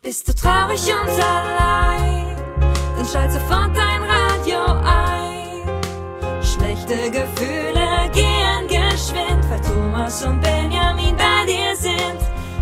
Bist du traurig und allein, dann schalt sofort dein Radio ein. Schlechte Gefühle gehen geschwind, weil Thomas und Benjamin bei dir sind.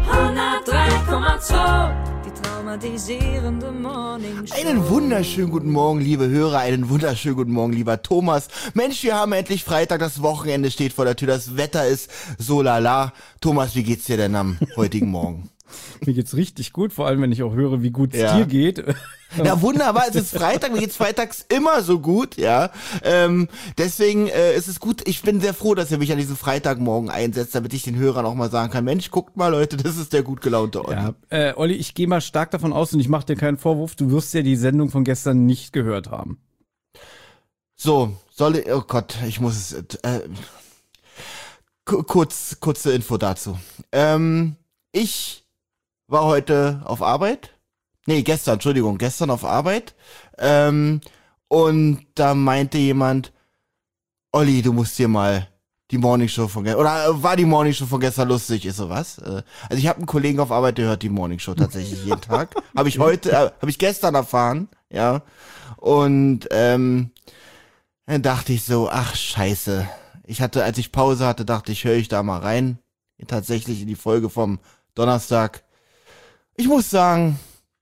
103,2, die traumatisierende Morning Show. Einen wunderschönen guten Morgen, liebe Hörer, einen wunderschönen guten Morgen, lieber Thomas. Mensch, wir haben endlich Freitag, das Wochenende steht vor der Tür, das Wetter ist so lala. Thomas, wie geht's dir denn am heutigen Morgen? Mir geht's richtig gut, vor allem wenn ich auch höre, wie gut es dir geht. Ja, wunderbar, es ist Freitag, mir geht's freitags immer so gut, ja. Deswegen ist es gut, ich bin sehr froh, dass ihr mich an diesen Freitagmorgen einsetzt, damit ich den Hörern auch mal sagen kann, Mensch, guckt mal Leute, das ist der gut gelaunte Olli. Ja, Olli, ich gehe mal stark davon aus und ich mache dir keinen Vorwurf, du wirst ja die Sendung von gestern nicht gehört haben. So, oh Gott, ich muss es, kurze Info dazu. Ich war heute auf Arbeit. Nee, gestern auf Arbeit. Und da meinte jemand, Olli, du musst dir mal die Morningshow von gestern, oder war die Morningshow von gestern lustig, ist sowas? Also ich habe einen Kollegen auf Arbeit, der hört die Morningshow tatsächlich jeden Tag. Habe ich gestern erfahren, ja. Und dann dachte ich so, ach scheiße. Als ich Pause hatte, dachte ich, höre ich da mal rein. Tatsächlich in die Folge vom Donnerstag. Ich muss sagen,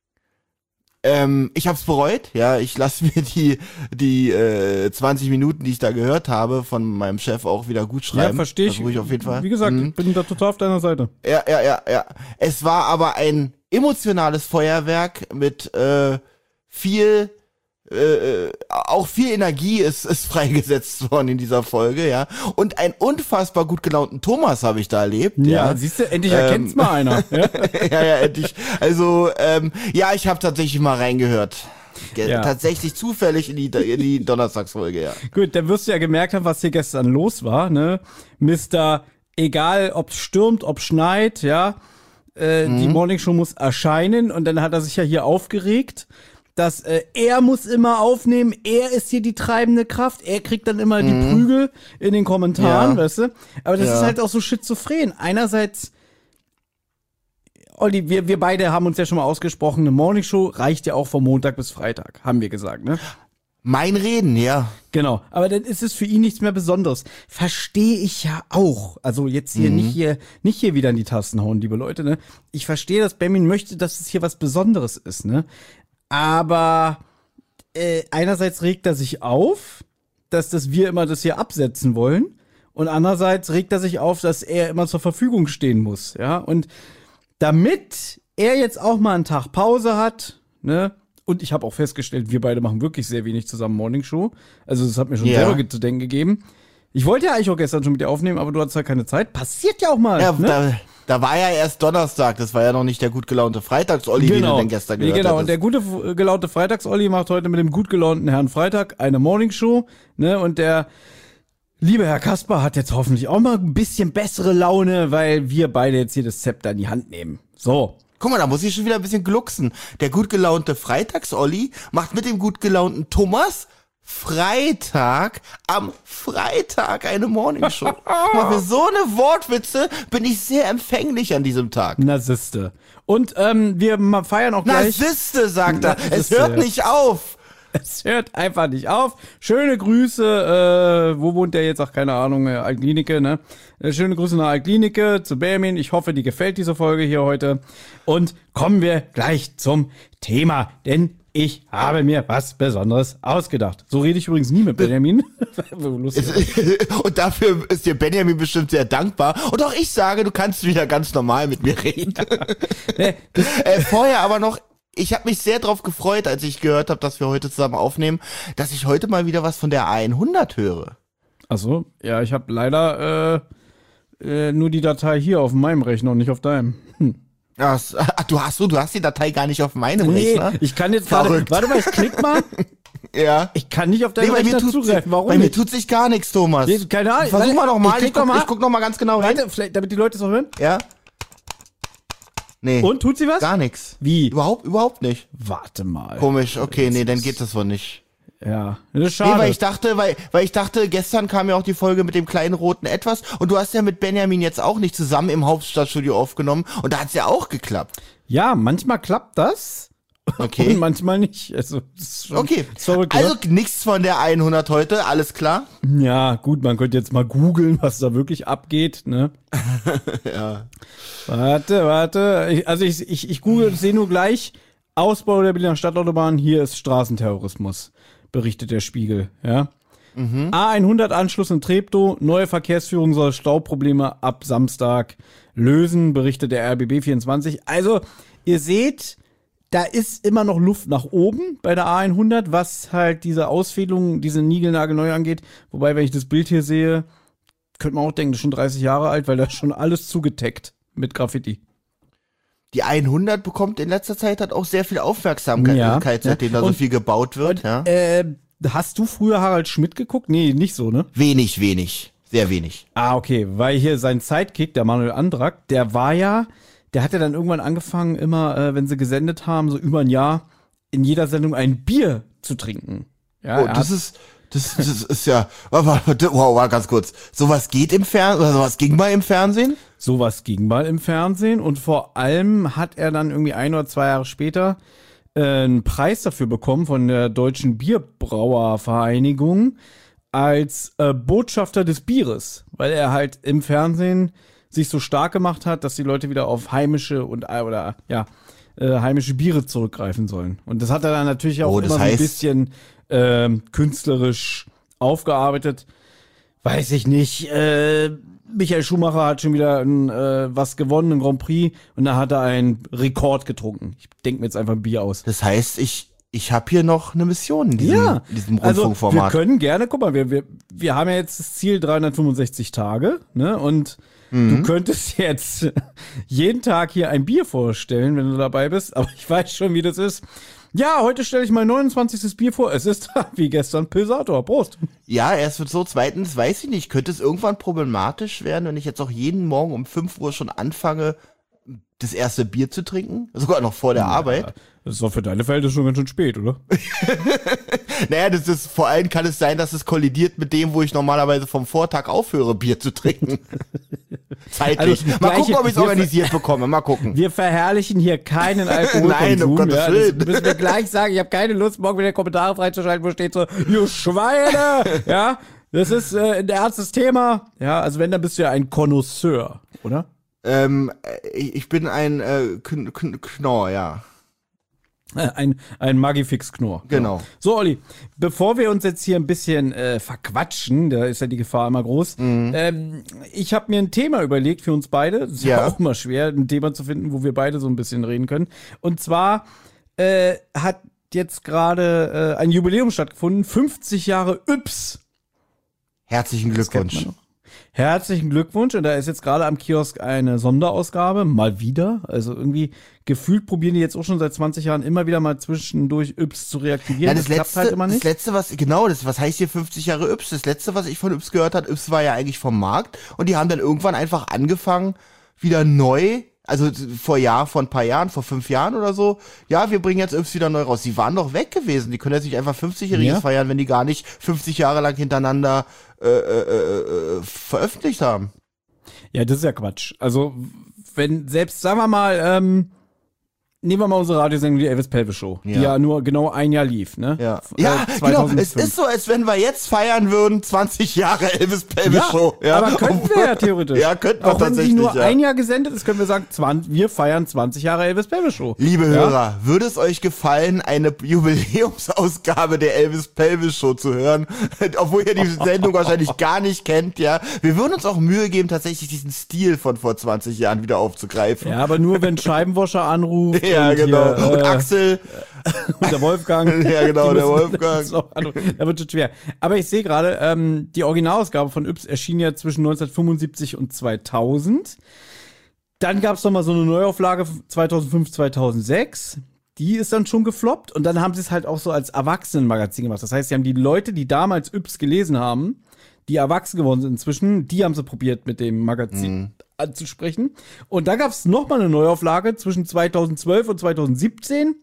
ich hab's bereut, ja, ich lasse mir die 20 Minuten, die ich da gehört habe, von meinem Chef auch wieder gut schreiben. Ja, verstehe ich. Ich auf jeden Fall. Wie gesagt, ich bin da total auf deiner Seite. Ja. Es war aber ein emotionales Feuerwerk mit viel Energie ist freigesetzt worden in dieser Folge, ja. Und einen unfassbar gut gelaunten Thomas habe ich da erlebt. Ja, siehst du, endlich erkennt's mal einer. Ja, ja, endlich. Also, ja, ich habe tatsächlich mal reingehört. Ja. Tatsächlich zufällig in die Donnerstagsfolge, ja. Gut, dann wirst du ja gemerkt haben, was hier gestern los war, ne? Mister, egal ob es stürmt, ob schneit, ja, die Morningshow muss erscheinen und dann hat er sich ja hier aufgeregt, dass er muss immer aufnehmen, er ist hier die treibende Kraft, er kriegt dann immer die Prügel in den Kommentaren, weißt du? Aber das ist halt auch so schizophren. Einerseits, Olli, wir beide haben uns ja schon mal ausgesprochen, eine Morningshow reicht ja auch von Montag bis Freitag, haben wir gesagt, ne? Mein Reden, ja. Genau, aber dann ist es für ihn nichts mehr Besonderes. Verstehe ich ja auch. Also jetzt hier nicht hier wieder in die Tasten hauen, liebe Leute, ne? Ich verstehe, dass Benjamin möchte, dass es hier was Besonderes ist, ne? Aber einerseits regt er sich auf, dass wir immer das hier absetzen wollen. Und andererseits regt er sich auf, dass er immer zur Verfügung stehen muss. Ja, und damit er jetzt auch mal einen Tag Pause hat, ne? Und ich habe auch festgestellt, wir beide machen wirklich sehr wenig zusammen Morningshow. Also das hat mir schon selber zu denken gegeben. Ich wollte ja eigentlich auch gestern schon mit dir aufnehmen, aber du hattest halt keine Zeit. Passiert ja auch mal. Ja, ne? Da war ja erst Donnerstag, das war ja noch nicht der gut gelaunte Freitags-Olli, den du denn gestern gehört hast. Genau, und der gute gelaunte Freitags-Olli macht heute mit dem gut gelaunten Herrn Freitag eine Morningshow, ne, und der liebe Herr Kasper hat jetzt hoffentlich auch mal ein bisschen bessere Laune, weil wir beide jetzt hier das Zepter in die Hand nehmen. So. Guck mal, da muss ich schon wieder ein bisschen glucksen. Der gut gelaunte Freitags-Olli macht mit dem gut gelaunten Thomas am Freitag eine Morningshow. Mal für so eine Wortwitze bin ich sehr empfänglich an diesem Tag. Na siehste. Und wir feiern auch gleich. Na siehste, sagt er. Es hört nicht auf. Es hört einfach nicht auf. Schöne Grüße, wo wohnt der jetzt? Ach, keine Ahnung, Altklinike, ne? Schöne Grüße nach Altklinike, zu Benjamin. Ich hoffe, dir gefällt diese Folge hier heute. Und kommen wir gleich zum Thema, denn ich habe mir was Besonderes ausgedacht. So rede ich übrigens nie mit Benjamin. Und dafür ist dir Benjamin bestimmt sehr dankbar. Und auch ich sage, du kannst wieder ganz normal mit mir reden. Vorher aber noch, ich habe mich sehr drauf gefreut, als ich gehört habe, dass wir heute zusammen aufnehmen, dass ich heute mal wieder was von der A100 höre. Ach so, ja, ich habe leider nur die Datei hier auf meinem Rechner und nicht auf deinem. Du hast die Datei gar nicht auf meinem Rechner? Ich kann jetzt gerade, warte mal, ich klick mal. Ja. Ich kann nicht auf deinen Rechner zugreifen. Warum Bei mir tut sich gar nichts, Thomas. Keine Ahnung. Versuch mal doch mal. Ich guck noch mal ganz genau rein. Warte, vielleicht, damit die Leute es auch hören. Ja. Nee. Und, tut sie was? Gar nichts. Wie? Überhaupt nicht. Warte mal. Komisch, okay, nee, dann geht das wohl nicht. Ja, das ist schade. Nee, weil ich dachte, gestern kam ja auch die Folge mit dem kleinen roten Etwas und du hast ja mit Benjamin jetzt auch nicht zusammen im Hauptstadtstudio aufgenommen und da hat's ja auch geklappt. Ja, manchmal klappt das. Okay. Und manchmal nicht. Also, das ist schon Okay, verrückt, also nichts von der 100 heute, alles klar? oder? Ja, gut, man könnte jetzt mal googeln, was da wirklich abgeht, ne? Ja. Warte. Ich google, sehe nur gleich. Ausbau der Berliner Stadtautobahn, hier ist Straßenterrorismus, berichtet der Spiegel, ja. A100 Anschluss in Treptow, neue Verkehrsführung soll Stauprobleme ab Samstag lösen, berichtet der RBB24. Also, ihr seht, da ist immer noch Luft nach oben bei der A100, was halt diese Ausfädelung, diese Nigelnagelneu angeht. Wobei, wenn ich das Bild hier sehe, könnte man auch denken, das ist schon 30 Jahre alt, weil da ist schon alles zugetaggt mit Graffiti. Die 100 bekommt in letzter Zeit halt auch sehr viel Aufmerksamkeit, Ja, seitdem da so und- viel gebaut wird. Ja. Hast du früher Harald Schmidt geguckt? Nee, nicht so, ne? Wenig, sehr wenig. Ah, okay, weil hier sein Sidekick, der Manuel Andrak, der hat ja dann irgendwann angefangen, immer, wenn sie gesendet haben, so über ein Jahr, in jeder Sendung ein Bier zu trinken. Ja, Oh, das ist ja, wow, ganz kurz. Sowas geht im Fernsehen, oder sowas ging mal im Fernsehen? sowas ging mal im Fernsehen und vor allem hat er dann irgendwie 1 oder 2 Jahre später einen Preis dafür bekommen von der Deutschen Bierbrauervereinigung als Botschafter des Bieres, weil er halt im Fernsehen sich so stark gemacht hat, dass die Leute wieder auf heimische heimische Biere zurückgreifen sollen. Und das hat er dann natürlich auch Oh, das immer so ein heißt- bisschen künstlerisch aufgearbeitet. Weiß ich nicht. Michael Schumacher hat schon wieder was gewonnen, einen Grand Prix, und da hat er einen Rekord getrunken. Ich denke mir jetzt einfach ein Bier aus. Das heißt, ich habe hier noch eine Mission in diesem also wir Rundfunkformat. können gerne, guck mal, wir haben ja jetzt das Ziel 365 Tage, ne? Und du könntest jetzt jeden Tag hier ein Bier vorstellen, wenn du dabei bist, aber ich weiß schon, wie das ist. Ja, heute stelle ich mein 29. Bier vor. Es ist wie gestern Pilsator. Prost. Ja, erst wird so. Zweitens, weiß ich nicht, könnte es irgendwann problematisch werden, wenn ich jetzt auch jeden Morgen um 5 Uhr schon anfange, das erste Bier zu trinken? Sogar noch vor der Arbeit. Das ist doch für deine Verhältnisse schon ganz schön spät, oder? Naja, vor allem kann es sein, dass es kollidiert mit dem, wo ich normalerweise vom Vortag aufhöre, Bier zu trinken. Zeitlich. Also, Mal gucken, ob ich es wir- organisiert bekomme. Mal gucken. Wir verherrlichen hier keinen Alkoholkonsum. Nein, um Gottes ja, Willen. das müssen wir gleich sagen. Ich habe keine Lust, morgen wieder Kommentare freizuschalten, wo steht so, ihr Schweine! Ja, das ist ein ernstes Thema. Ja, also wenn, dann bist du ja ein Connoisseur, oder? Ich bin ein Knorr, ja. Ein Magifix-Knorr. Genau. So, Olli, bevor wir uns jetzt hier ein bisschen verquatschen, da ist ja die Gefahr immer groß, ich habe mir ein Thema überlegt für uns beide. Das ist ja auch immer schwer, ein Thema zu finden, wo wir beide so ein bisschen reden können. Und zwar hat jetzt gerade ein Jubiläum stattgefunden, 50 Jahre Yps. Herzlichen Kennt Glückwunsch. man noch. Herzlichen Glückwunsch. Und da ist jetzt gerade am Kiosk eine Sonderausgabe, mal wieder. Also irgendwie gefühlt probieren die jetzt auch schon seit 20 Jahren immer wieder mal zwischendurch Yps zu reaktivieren. Ja, klappt halt immer nicht. was heißt hier 50 Jahre Yps? Das letzte, was ich von Yps gehört habe, Yps war ja eigentlich vom Markt und die haben dann irgendwann einfach angefangen, wieder neu, also vor ein paar Jahren, vor 5 Jahren oder so, ja, wir bringen jetzt Yps wieder neu raus. Die waren doch weg gewesen. Die können jetzt nicht einfach 50-Jähriges Ja. feiern, wenn die gar nicht 50 Jahre lang hintereinander veröffentlicht haben. Ja, das ist ja Quatsch. Also, wenn selbst, sagen wir mal, nehmen wir mal unsere Radiosendung, die Elvis Pelvis Show, die Ja. ja nur genau ein Jahr lief, ne? Ja, Ja, genau. Es ist so, als wenn wir jetzt feiern würden, 20 Jahre Elvis Pelvis Show. Ja, aber könnten wir ja theoretisch. Ja, könnten wir Auch wenn die tatsächlich, nur ja. ein Jahr gesendet ist, können wir sagen, wir feiern 20 Jahre Elvis Pelvis Show. Liebe Ja? Hörer, würde es euch gefallen, eine Jubiläumsausgabe der Elvis Pelvis Show zu hören? Obwohl ihr die Sendung wahrscheinlich gar nicht kennt, ja. Wir würden uns auch Mühe geben, tatsächlich diesen Stil von vor 20 Jahren wieder aufzugreifen. Ja, aber nur wenn Scheibenwascher anruft. Ja, und genau. Hier, Und Axel, und der Wolfgang. Ja, genau, Die der müssen- Wolfgang. das ist auch- Da wird schon schwer. Aber ich sehe gerade, die Originalausgabe von Yps erschien ja zwischen 1975 und 2000. Dann gab es nochmal so eine Neuauflage 2005, 2006. Die ist dann schon gefloppt. Und dann haben sie es halt auch so als Erwachsenenmagazin gemacht. Das heißt, sie haben die Leute, die damals Yps gelesen haben, die erwachsen geworden sind inzwischen, die haben sie probiert mit dem Magazin anzusprechen. Und da gab es nochmal eine Neuauflage zwischen 2012 und 2017.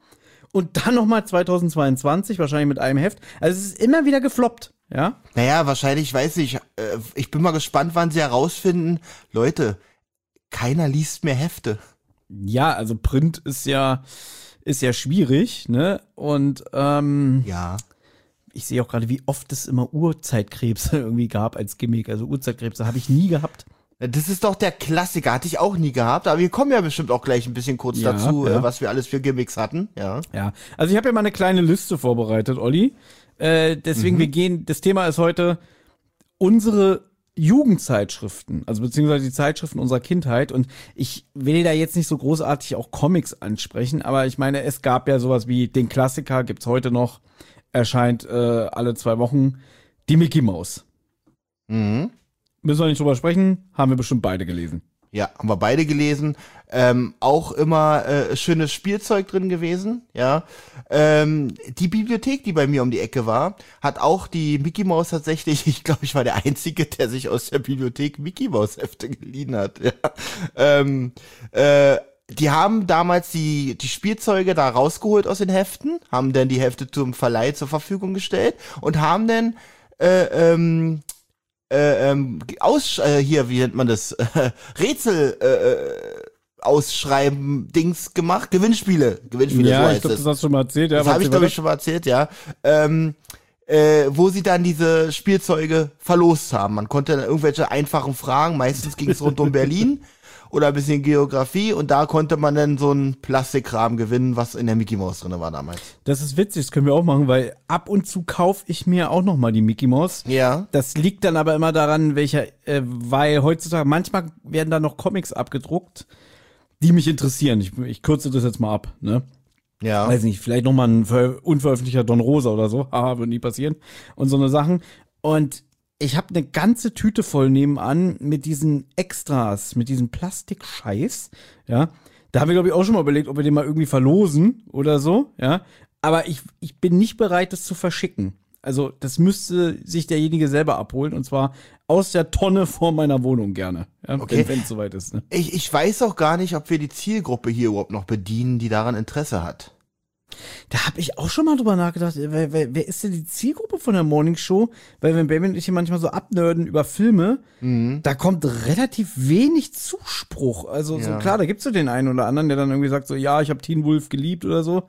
und dann nochmal 2022, wahrscheinlich mit einem Heft. Also es ist immer wieder gefloppt, ja. Naja, wahrscheinlich, weiß ich, ich bin mal gespannt, wann sie herausfinden, Leute, keiner liest mehr Hefte. Ja, also Print ist ja schwierig, ne? Und Ja. ich sehe auch gerade, wie oft es immer Urzeitkrebse irgendwie gab als Gimmick. Also Urzeitkrebse habe ich nie gehabt. Das ist doch der Klassiker, hatte ich auch nie gehabt, aber wir kommen ja bestimmt auch gleich ein bisschen kurz Ja, dazu, ja. was wir alles für Gimmicks hatten, ja. Ja, also ich habe ja mal eine kleine Liste vorbereitet, Olli. Deswegen das Thema ist heute unsere Jugendzeitschriften, also beziehungsweise die Zeitschriften unserer Kindheit. Und ich will da jetzt nicht so großartig auch Comics ansprechen, aber ich meine, es gab ja sowas wie den Klassiker, gibt's heute noch, erscheint alle 2 Wochen, die Mickey Maus. Mhm. Müssen wir nicht drüber sprechen, haben wir bestimmt beide gelesen. Ja, haben wir beide gelesen. Auch immer schönes Spielzeug drin gewesen, ja. Die Bibliothek, die bei mir um die Ecke war, hat auch die Mickey Maus tatsächlich, ich glaube, ich war der Einzige, der sich aus der Bibliothek Mickey Maus Hefte geliehen hat, ja. Die haben damals die Spielzeuge da rausgeholt aus den Heften, haben dann die Hefte zum Verleih zur Verfügung gestellt und haben dann hier, wie nennt man das? Rätsel ausschreiben Dings gemacht, Gewinnspiele, so Ja, heißt ich glaube, es. das hast du schon mal erzählt. Ja, Das habe ich, glaube ich, schon mal erzählt, ja. Wo sie dann diese Spielzeuge verlost haben. Man konnte dann irgendwelche einfachen Fragen, meistens ging es rund um Berlin oder ein bisschen Geografie und da konnte man dann so einen Plastikrahmen gewinnen, was in der Mickey Maus drin war damals. Das ist witzig, das können wir auch machen, weil ab und zu kaufe ich mir auch noch mal die Mickey Maus. Ja. Das liegt dann aber immer daran, weil heutzutage manchmal werden da noch Comics abgedruckt, die mich interessieren. Ich kürze das jetzt mal ab, ne? Ja. Weiß nicht, vielleicht noch mal ein unveröffentlichter Don Rosa oder so. Haha, wird nie passieren. Und so eine Sachen. Und ich habe eine ganze Tüte voll nebenan mit diesen Extras, mit diesem Plastikscheiß, ja. Da haben wir, glaube ich, auch schon mal überlegt, ob wir den mal irgendwie verlosen oder so, ja. Aber ich bin nicht bereit, das zu verschicken. Also, das müsste sich derjenige selber abholen und zwar aus der Tonne vor meiner Wohnung gerne, ja, Okay. wenn es soweit ist, ne? Ich weiß auch gar nicht, ob wir die Zielgruppe hier überhaupt noch bedienen, die daran Interesse hat. Da habe ich auch schon mal drüber nachgedacht, wer ist denn die Zielgruppe von der Morning Show? Weil wenn Baby und ich hier manchmal so abnörden über Filme, da kommt relativ wenig Zuspruch. Also so Ja. klar, da gibt's so den einen oder anderen, der dann irgendwie sagt so, ja, ich habe Teen Wolf geliebt oder so.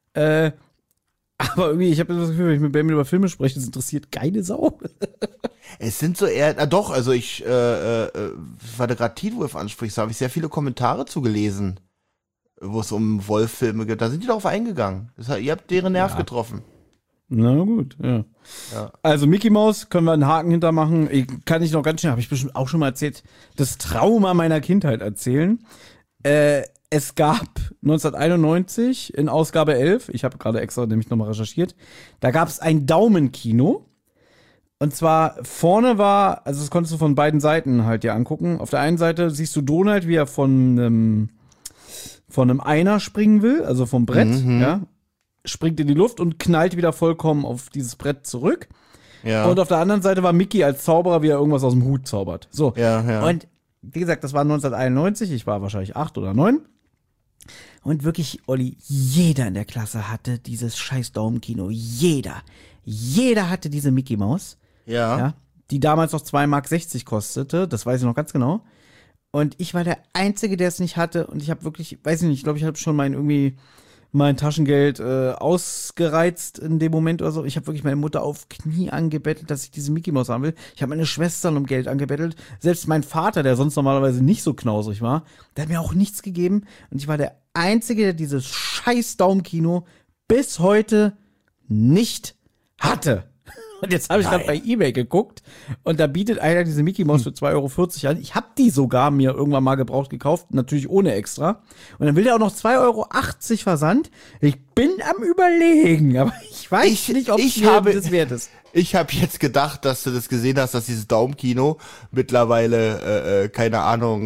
Aber irgendwie, ich habe das Gefühl, wenn ich mit Baby über Filme spreche, das interessiert keine Sau. Es sind so eher, doch, also weil du gerade Teen Wolf ansprichst, da habe ich sehr viele Kommentare zugelesen, wo es um Wolf-Filme geht. Da sind die darauf eingegangen. Ihr habt deren Nerv getroffen. Na gut, ja. Also Mickey Maus, können wir einen Haken hintermachen. Kann ich noch ganz schnell, habe ich bestimmt auch schon mal erzählt, das Trauma meiner Kindheit erzählen. Es gab 1991 in Ausgabe 11, ich habe gerade extra nämlich nochmal recherchiert, da gab es ein Daumenkino. Und zwar vorne war, also das konntest du von beiden Seiten halt dir angucken. Auf der einen Seite siehst du Donald, wie er von einem Einer springen will, also vom Brett, ja, springt in die Luft und knallt wieder vollkommen auf dieses Brett zurück. Ja. Und auf der anderen Seite war Mickey als Zauberer, wie er irgendwas aus dem Hut zaubert. So. Ja. Und wie gesagt, das war 1991, ich war wahrscheinlich 8 oder 9. Und wirklich, Olli, jeder in der Klasse hatte dieses scheiß Daumenkino. Jeder hatte diese Mickey Maus. Ja, die damals noch 2,60 Mark kostete, das weiß ich noch ganz genau. Und ich war der Einzige, der es nicht hatte. Und ich habe wirklich, weiß ich nicht, ich glaube, ich habe schon mein Taschengeld ausgereizt in dem Moment oder so. Ich habe wirklich meine Mutter auf Knie angebettelt, dass ich diese Mickey Maus haben will. Ich habe meine Schwestern um Geld angebettelt. Selbst mein Vater, der sonst normalerweise nicht so knausrig war, der hat mir auch nichts gegeben. Und ich war der Einzige, der dieses scheiß Daumenkino bis heute nicht hatte. Und jetzt habe ich gerade bei eBay geguckt und da bietet einer diese Mickey Maus für 2,40 € an. Ich habe die sogar mir irgendwann mal gebraucht gekauft, natürlich ohne extra. Und dann will der auch noch 2,80 € Versand. Ich bin am Überlegen, aber ich weiß nicht, ob es das wert ist. Ich habe jetzt gedacht, dass du das gesehen hast, dass dieses Daumenkino mittlerweile, keine Ahnung,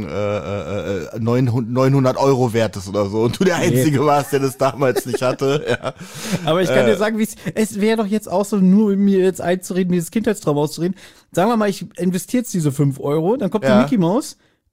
900 € wert ist oder so. Und du der Einzige warst, der das damals nicht hatte. Ja. Aber ich kann dir sagen, es wäre doch jetzt auch so, nur mir jetzt einzureden, dieses Kindheitstrauma auszureden. Sagen wir mal, ich investiere jetzt diese 5 €, dann kommt die Mickey Maus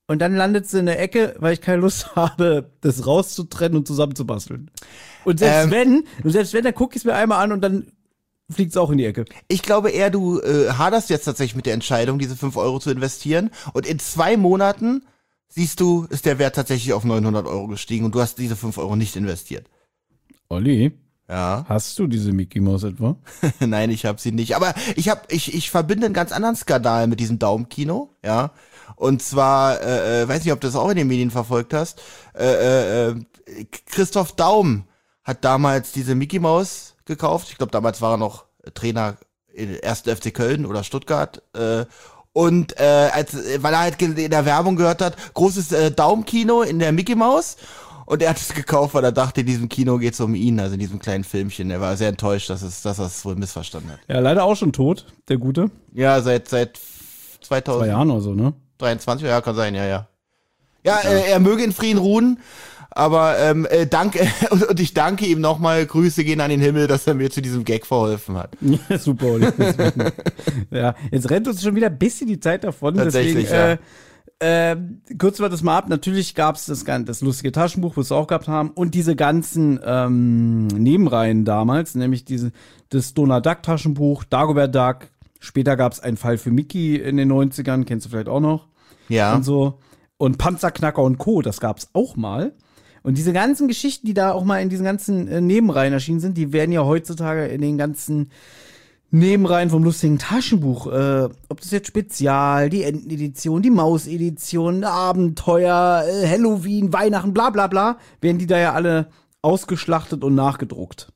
und dann landet sie in der Ecke, weil ich keine Lust habe, das rauszutrennen und zusammenzubasteln. Und selbst wenn, dann gucke ich es mir einmal an und dann fliegt es auch in die Ecke. Ich glaube eher, du haderst jetzt tatsächlich mit der Entscheidung, diese 5 Euro zu investieren. Und in 2 Monaten, siehst du, ist der Wert tatsächlich auf 900 Euro gestiegen und du hast diese 5 Euro nicht investiert. Olli, Ja. hast du diese Mickey Mouse etwa? Nein, ich habe sie nicht. Aber ich verbinde einen ganz anderen Skandal mit diesem Daumenkino, ja. Und zwar, weiß nicht, ob du das auch in den Medien verfolgt hast. Christoph Daum hat damals diese Mickey Mouse gekauft. Ich glaube, damals war er noch Trainer in 1. FC Köln oder Stuttgart. Weil er halt in der Werbung gehört hat, großes Daumenkino in der Mickey Mouse. Und er hat es gekauft, weil er dachte, in diesem Kino geht es um ihn, also in diesem kleinen Filmchen. Er war sehr enttäuscht, dass er es wohl missverstanden hat. Ja, leider auch schon tot, der Gute. Ja, seit 2 Jahren oder so, ne? 23, ja, kann sein, ja. Ja, er möge in Frieden ruhen, aber danke, und ich danke ihm nochmal, Grüße gehen an den Himmel, dass er mir zu diesem Gag verholfen hat. Ja, super, Olli. Ja, jetzt rennt uns schon wieder ein bisschen die Zeit davon. Tatsächlich, deswegen, kürzen wir das mal ab. Natürlich gab es das lustige Taschenbuch, was wir auch gehabt haben, und diese ganzen Nebenreihen damals, nämlich das Donald Duck Taschenbuch, Dagobert Duck. Später gab es einen Fall für Mickey in den 90ern, kennst du vielleicht auch noch. Ja. Und so. Und Panzerknacker und Co., das gab's auch mal. Und diese ganzen Geschichten, die da auch mal in diesen ganzen Nebenreihen erschienen sind, die werden ja heutzutage in den ganzen Nebenreihen vom lustigen Taschenbuch, ob das jetzt Spezial, die Entenedition, die Mausedition, Abenteuer, Halloween, Weihnachten, bla bla bla, werden die da ja alle ausgeschlachtet und nachgedruckt.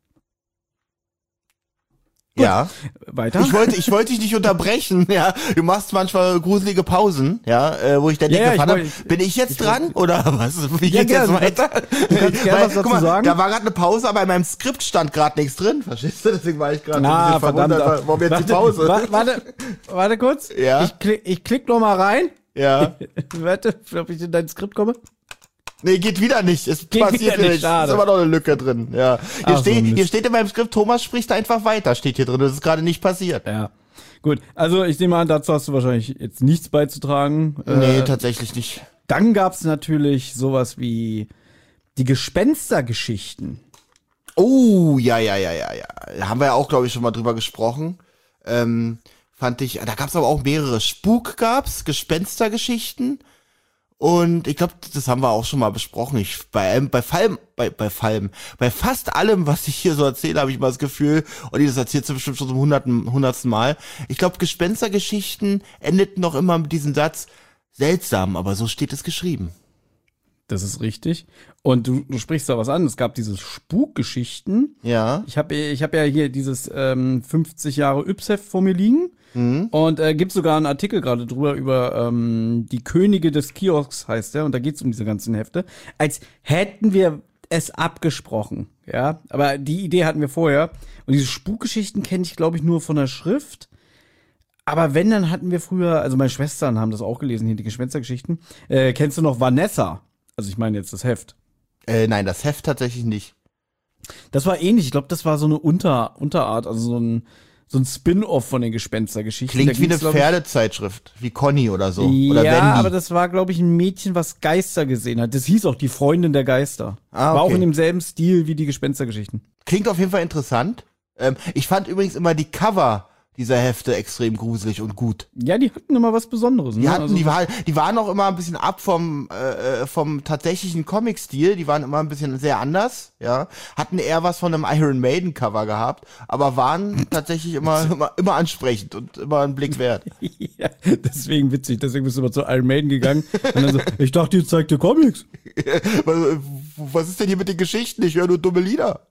Gut. Ja. Weiter? Ich wollte dich nicht unterbrechen, ja. Du machst manchmal gruselige Pausen, ja, wo ich dann denke, bin ich jetzt dran? Oder was? Wie geht's jetzt weiter? Du kannst gerne was dazu sagen. Da war gerade eine Pause, aber in meinem Skript stand gerade nichts drin, verstehst du? Deswegen war ich gerade ein bisschen verwundert, warum jetzt die Pause? Warte kurz. Ja. Ich klick noch mal rein. Ja. Warte, ob ich in dein Skript komme. Nee, geht wieder nicht. Es passiert wieder nicht. schade. Ist immer noch eine Lücke drin. Ja. Hier steht in meinem Skript, Thomas spricht einfach weiter, steht hier drin. Das ist gerade nicht passiert. Ja. Gut, also ich nehme an, dazu hast du wahrscheinlich jetzt nichts beizutragen. Nee, tatsächlich nicht. Dann gab's natürlich sowas wie die Gespenstergeschichten. Oh, ja. Da haben wir ja auch, glaube ich, schon mal drüber gesprochen. Fand ich, da gab's aber auch mehrere. Spuk Gespenstergeschichten. Und ich glaube, das haben wir auch schon mal besprochen. Bei fast allem, was ich hier so erzähle, habe ich mal das Gefühl, und das erzählt du bestimmt schon zum hundertsten Mal. Ich glaube, Gespenstergeschichten endeten noch immer mit diesem Satz, seltsam, aber so steht es geschrieben. Das ist richtig. Und du sprichst da was an. Es gab diese Spukgeschichten. Ja. Ich hab ja hier dieses 50 Jahre Yps-Heft vor mir liegen. Mhm. Und gibt sogar einen Artikel gerade drüber über die Könige des Kiosks, heißt der. Und da geht's um diese ganzen Hefte. Als hätten wir es abgesprochen. Ja, aber die Idee hatten wir vorher. Und diese Spukgeschichten kenne ich, glaube ich, nur von der Schrift. Aber wenn, dann hatten wir früher, also meine Schwestern haben das auch gelesen, hier die Gespenstergeschichten. Kennst du noch Vanessa? Also ich meine jetzt das Heft. Nein, das Heft tatsächlich nicht. Das war ähnlich. Ich glaube, das war so eine Unterart, also so ein Spin-off von den Gespenstergeschichten. Klingt wie eine Pferdezeitschrift, wie Conny oder so. Ja, oder Wendy. Aber das war, glaube ich, ein Mädchen, was Geister gesehen hat. Das hieß auch die Freundin der Geister. Ah, okay. War auch in demselben Stil wie die Gespenstergeschichten. Klingt auf jeden Fall interessant. Ich fand übrigens immer die Cover dieser Hefte extrem gruselig und gut. Ja, die hatten immer was Besonderes. Ne? Die waren auch immer ein bisschen ab vom tatsächlichen Comic-Stil. Die waren immer ein bisschen sehr anders, ja. Hatten eher was von einem Iron Maiden Cover gehabt, aber waren tatsächlich immer ansprechend und immer einen Blick wert. Ja, deswegen witzig. Deswegen bist du immer zu Iron Maiden gegangen. Und dann so, ich dachte, ihr zeigt dir Comics. Was ist denn hier mit den Geschichten? Ich höre nur dumme Lieder.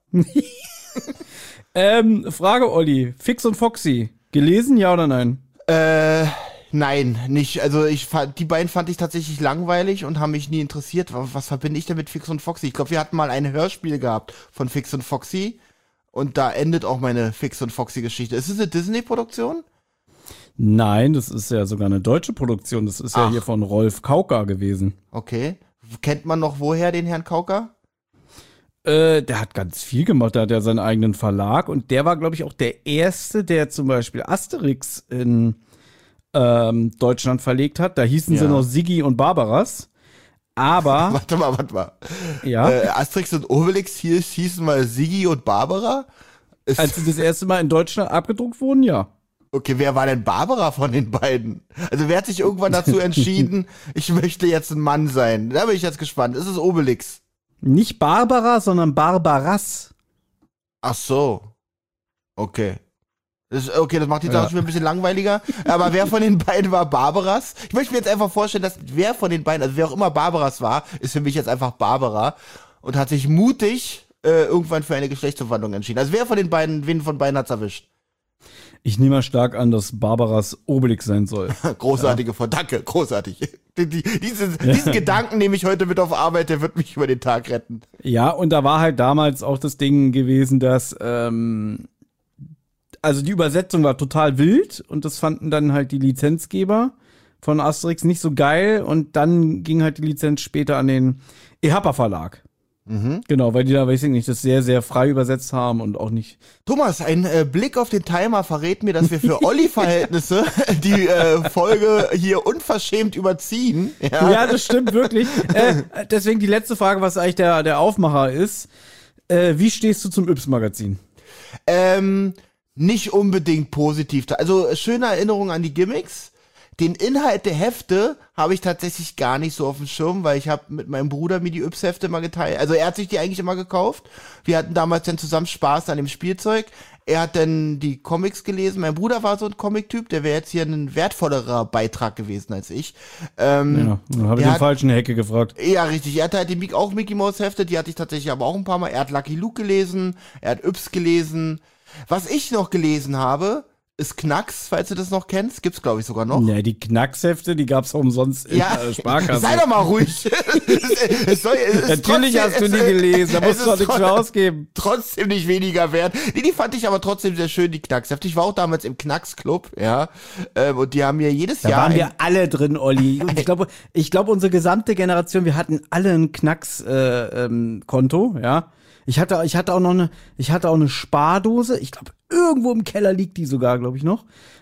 Frage, Olli. Fix und Foxy. Gelesen, ja oder nein? Nein, nicht. Also die beiden fand ich tatsächlich langweilig und haben mich nie interessiert. Was verbinde ich denn mit Fix und Foxy? Ich glaube, wir hatten mal ein Hörspiel gehabt von Fix und Foxy und da endet auch meine Fix und Foxy Geschichte. Ist es eine Disney-Produktion? Nein, das ist ja sogar eine deutsche Produktion. Das ist ja hier von Rolf Kauka gewesen. Okay. Kennt man noch woher den Herrn Kauka? Der hat ganz viel gemacht, der hat ja seinen eigenen Verlag und der war, glaube ich, auch der Erste, der zum Beispiel Asterix in Deutschland verlegt hat. Da hießen sie Ja. noch Siggi und Barbaras. Aber, Warte mal. ja, Asterix und Obelix hießen mal Siggi und Barbara? als sie das erste Mal in Deutschland abgedruckt wurden, ja. Okay, wer war denn Barbara von den beiden? Also wer hat sich irgendwann dazu entschieden, ich möchte jetzt ein Mann sein? Da bin ich jetzt gespannt. Ist es Obelix? Nicht Barbara, sondern Barbaras. Ach so. Okay. Das macht die Sache schon ein bisschen langweiliger. Aber wer von den beiden war Barbaras? Ich möchte mir jetzt einfach vorstellen, dass wer von den beiden, also wer auch immer Barbaras war, ist für mich jetzt einfach Barbara und hat sich mutig irgendwann für eine Geschlechtsumwandlung entschieden. Also wer von den beiden, wen von beiden hat's erwischt? Ich nehme mal stark an, dass Barbaras Obelix sein soll. Großartige Danke, großartig. Diesen Gedanken nehme ich heute mit auf Arbeit, der wird mich über den Tag retten. Ja, und da war halt damals auch das Ding gewesen, dass also die Übersetzung war total wild und das fanden dann halt die Lizenzgeber von Asterix nicht so geil und dann ging halt die Lizenz später an den EHPA Verlag. Genau, weil die da, weiß ich nicht, das sehr, sehr frei übersetzt haben und auch nicht. Thomas, ein Blick auf den Timer verrät mir, dass wir für Olli-Verhältnisse die Folge hier unverschämt überziehen. Ja, das stimmt wirklich. Deswegen die letzte Frage, was eigentlich der Aufmacher ist. Wie stehst du zum Yps-Magazin? Nicht unbedingt positiv. Also schöne Erinnerungen an die Gimmicks. Den Inhalt der Hefte habe ich tatsächlich gar nicht so auf dem Schirm, weil ich habe mit meinem Bruder mir die Yps-Hefte mal geteilt. Also er hat sich die eigentlich immer gekauft. Wir hatten damals dann zusammen Spaß an dem Spielzeug. Er hat dann die Comics gelesen. Mein Bruder war so ein Comic-Typ, der wäre jetzt hier ein wertvollerer Beitrag gewesen als ich. Ja, dann habe ich den falschen Hecke gefragt. Ja, richtig. Er hatte halt auch Mickey Mouse Hefte, die hatte ich tatsächlich aber auch ein paar Mal. Er hat Lucky Luke gelesen, er hat Yps gelesen. Was ich noch gelesen habe, ist Knacks, falls du das noch kennst. Gibt's, glaube ich, sogar noch. Ja, die Knackshefte, die gab's auch umsonst in der Sparkasse. Sei doch mal ruhig. Natürlich hast du die gelesen, da musst du doch nichts für ausgeben. Trotzdem nicht weniger wert. Nee, die fand ich aber trotzdem sehr schön, die Knackshefte. Ich war auch damals im Knacks-Club, ja. Und die haben mir jedes Da Jahr. waren wir alle drin, Olli. Und ich glaube, unsere gesamte Generation, wir hatten alle ein Knacks-Konto, ja. Ich hatte auch eine Spardose. Ich glaube, irgendwo im Keller liegt die sogar, glaube ich, noch.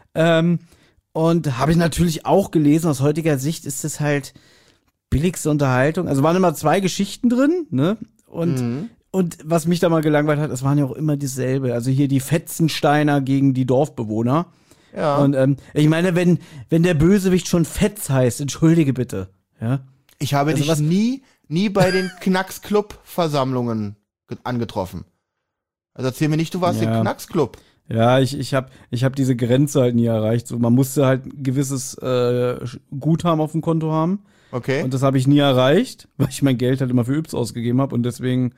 Und habe ich natürlich auch gelesen. Aus heutiger Sicht ist das halt billigste Unterhaltung. Also waren immer 2 Geschichten drin, ne? Und was mich da mal gelangweilt hat, es waren ja auch immer dieselbe. Also hier die Fetzensteiner gegen die Dorfbewohner. Ja. Und ich meine, wenn der Bösewicht schon Fetz heißt, entschuldige bitte. Ja. Ich habe Also dich nie bei den Knacks-Club-Versammlungen angetroffen. Also erzähl mir nicht, du warst im Knacks-Club. Ja, ich hab diese Grenze halt nie erreicht. So, man musste halt ein gewisses Guthaben auf dem Konto haben. Okay. Und das habe ich nie erreicht, weil ich mein Geld halt immer für Yps ausgegeben habe und deswegen,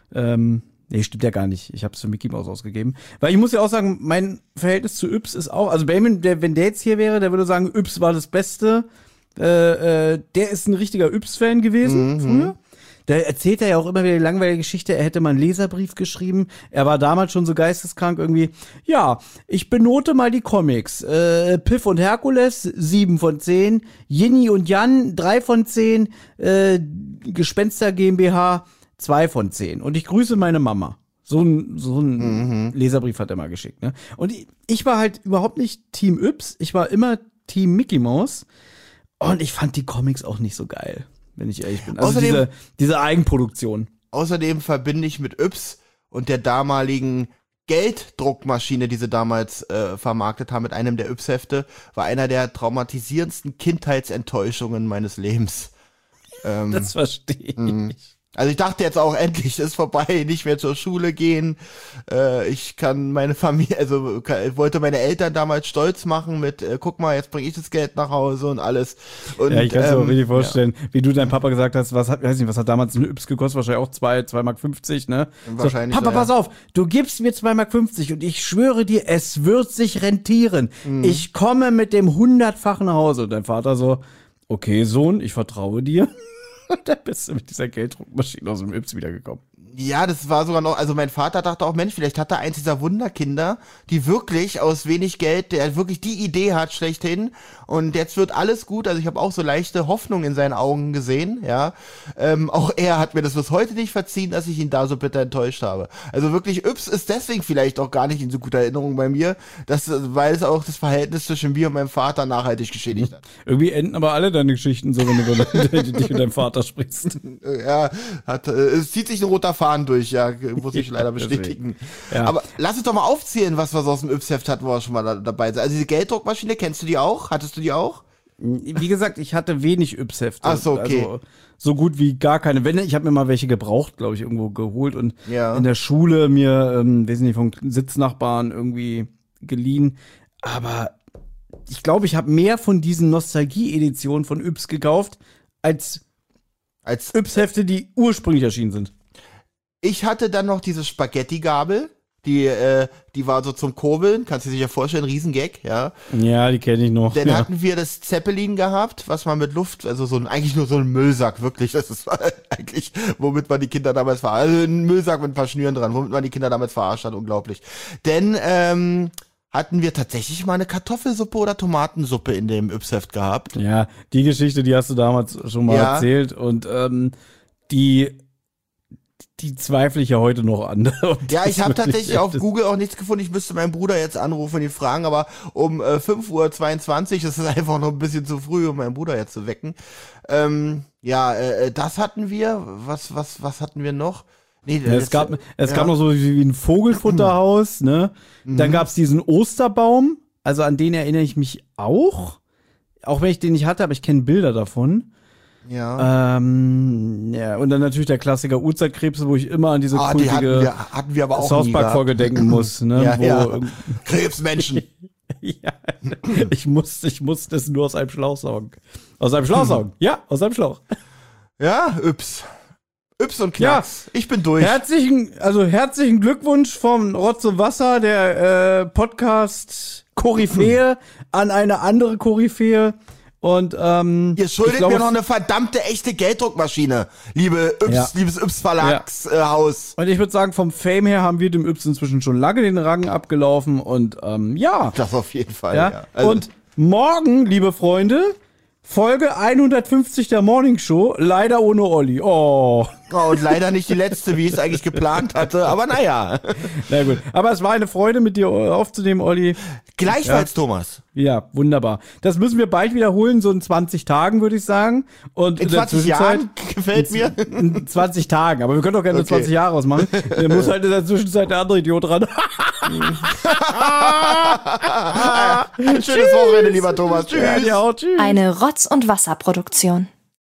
nee, stimmt ja gar nicht. Ich habe es für Mickey Mouse ausgegeben. Weil ich muss ja auch sagen, mein Verhältnis zu Yps ist auch, also Benjamin, wenn der jetzt hier wäre, der würde sagen, Yps war das Beste. Der ist ein richtiger Yps-Fan gewesen früher. Da erzählt er ja auch immer wieder die langweilige Geschichte, er hätte mal einen Leserbrief geschrieben, er war damals schon so geisteskrank irgendwie, ja, ich benote mal die Comics, Piff und Herkules, 7 von 10, Jinny und Jan, 3 von 10, Gespenster GmbH, 2 von 10 und ich grüße meine Mama. So ein Leserbrief hat er mal geschickt, ne? Und ich war halt überhaupt nicht Team Yps, ich war immer Team Mickey Mouse und ich fand die Comics auch nicht so geil, wenn ich ehrlich bin. Also diese Eigenproduktion. Außerdem verbinde ich mit Yps und der damaligen Gelddruckmaschine, die sie damals vermarktet haben, mit einem der Yps-Hefte, war einer der traumatisierendsten Kindheitsenttäuschungen meines Lebens. Das verstehe ich. Also ich dachte jetzt auch, endlich ist vorbei, nicht mehr zur Schule gehen. Ich kann meine Familie, wollte meine Eltern damals stolz machen mit, guck mal, jetzt bringe ich das Geld nach Hause und alles. Und, ja, ich kann es mir auch richtig vorstellen, wie du deinem Papa gesagt hast, was hat damals ein Yps gekostet? Wahrscheinlich auch 2,50 Mark, ne? Wahrscheinlich. So, Papa, pass auf, du gibst mir 2,50 Mark und ich schwöre dir, es wird sich rentieren. Ich komme mit dem 100-fachen nach Hause. Und dein Vater so, okay, Sohn, ich vertraue dir. Und dann bist du mit dieser Gelddruckmaschine aus dem Yps wiedergekommen. Ja, das war sogar noch, also mein Vater dachte auch, Mensch, vielleicht hat er eins dieser Wunderkinder, die wirklich aus wenig Geld, der wirklich die Idee hat schlechthin und jetzt wird alles gut, also ich habe auch so leichte Hoffnung in seinen Augen gesehen, ja, auch er hat mir das bis heute nicht verziehen, dass ich ihn da so bitter enttäuscht habe. Also wirklich, Yps ist deswegen vielleicht auch gar nicht in so guter Erinnerung bei mir, weil es auch das Verhältnis zwischen mir und meinem Vater nachhaltig geschädigt hat. Irgendwie enden aber alle deine Geschichten so, wenn du über dich und deinem Vater sprichst. Ja, es zieht sich ein roter Faden durch, ja, muss ich leider bestätigen. Ja. Aber lass uns doch mal aufzählen, was wir so aus dem Yps-Heft hatten, wo wir schon mal dabei sind. Also diese Gelddruckmaschine, kennst du die auch? Hattest du die auch? Wie gesagt, ich hatte wenig Yps-Hefte. Ach so, okay. Also, so gut wie gar keine. Ich habe mir mal welche gebraucht, glaube ich, irgendwo geholt und ja. In der Schule mir, weiß nicht, vom Sitznachbarn irgendwie geliehen. Aber ich glaube, ich habe mehr von diesen Nostalgie-Editionen von Yps gekauft, als Yps-Hefte, die ursprünglich erschienen sind. Ich hatte dann noch diese Spaghetti-Gabel, die war so zum Kurbeln, kannst du dir ja vorstellen, Riesengag, ja. Ja, die kenne ich noch. Dann hatten wir das Zeppelin gehabt, was man mit Luft, also eigentlich nur so ein Müllsack, wirklich, das ist eigentlich, womit man die Kinder damals verarscht, also ein Müllsack mit ein paar Schnüren dran, womit man die Kinder damals verarscht hat, unglaublich. Denn, hatten wir tatsächlich mal eine Kartoffelsuppe oder Tomatensuppe in dem Yps-Heft gehabt. Ja, die Geschichte, die hast du damals schon mal erzählt und die zweifle ich ja heute noch an. Ja, ich habe tatsächlich auf Google auch nichts gefunden. Ich müsste meinen Bruder jetzt anrufen und ihn fragen, aber um 5:22 Uhr, das ist einfach noch ein bisschen zu früh, um meinen Bruder jetzt zu wecken. Das hatten wir. Was hatten wir noch? Nee, ja, es gab noch so wie ein Vogelfutterhaus, ne? Dann gab's diesen Osterbaum, also an den erinnere ich mich auch wenn ich den nicht hatte, aber ich kenne Bilder davon. Ja. Und dann natürlich der Klassiker Uhrzeitkrebse, wo ich immer an diese kultige hatten wir aber auch South Park-Folge denken muss, ne? Ja. Krebsmenschen. Ja, ich muss das nur aus einem Schlauch saugen. Aus einem Schlauch saugen? Ja, aus einem Schlauch. Ja, Yps und Knacks. Ja, ich bin durch. Herzlichen Glückwunsch vom Rotz und Wasser, der Podcast Koryphäe an eine andere Koryphäe. Und ihr schuldet mir noch eine verdammte echte Gelddruckmaschine, liebes Yps Verlagshaus. Und ich würde sagen, vom Fame her haben wir dem Yps inzwischen schon lange den Rang abgelaufen und ja. Das auf jeden Fall, ja. Also, und morgen, liebe Freunde, Folge 150 der Morning Show, leider ohne Olli. Oh, und leider nicht die letzte, wie ich es eigentlich geplant hatte, aber naja. Na gut, aber es war eine Freude, mit dir aufzunehmen, Olli. Gleichfalls, ja. Thomas. Ja, wunderbar. Das müssen wir bald wiederholen, so in 20 Tagen, würde ich sagen. Und in 20 Jahren gefällt mir. In 20 Tagen, aber wir können doch gerne 20 Jahre ausmachen. Der muss halt in der Zwischenzeit der andere Idiot ran. Ein schönes Wochenende, lieber Thomas. Tschüss. Ja, tschüss. Eine Rotz- und Wasserproduktion.